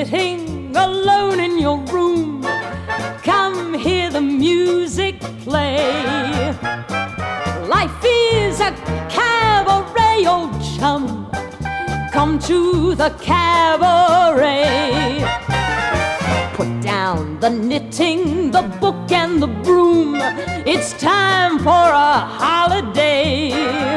sitting alone in your room, come hear the music play. Life is a cabaret, old chum, come to the cabaret. Put down the knitting, the book and the broom, it's time for a holiday.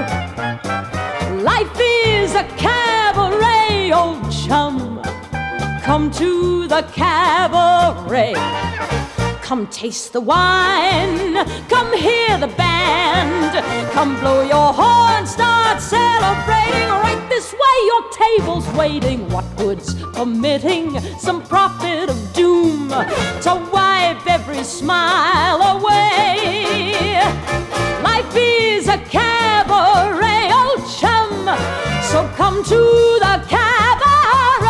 Life is a cabaret, old chum, come to the cabaret. Come taste the wine, come hear the band, come blow your horn, start celebrating. Right this way, your table's waiting. What good's permitting some prophet of doom to wipe every smile away? Life is a cabaret, old chum, so come to the cabaret.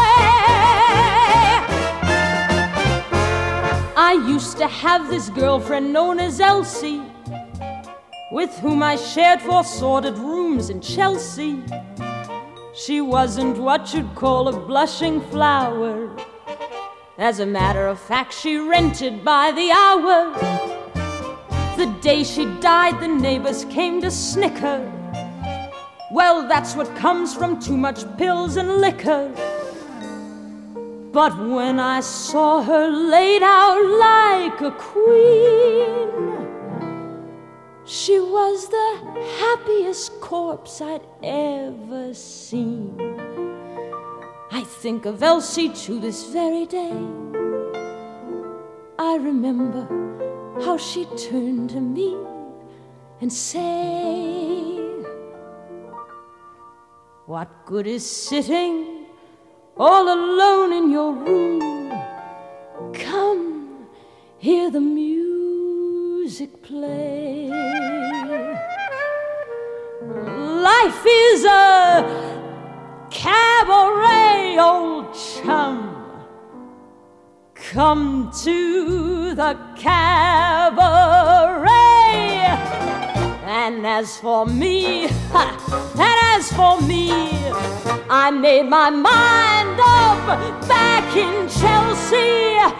I used to have this girlfriend known as Elsie, with whom I shared 4 sordid rooms in Chelsea. She wasn't what you'd call a blushing flower. As a matter of fact, she rented by the hour. The day she died, the neighbors came to snicker. Well, that's what comes from too much pills and liquor. But when I saw her laid out like a queen, she was the happiest corpse I'd ever seen. I think of Elsie to this very day. I remember how she turned to me and say, what good is sitting all alone in your room? Come, hear the music play. Life is a cabaret, old chum, come to the cabaret. And as for me, I made my mind up back in Chelsea.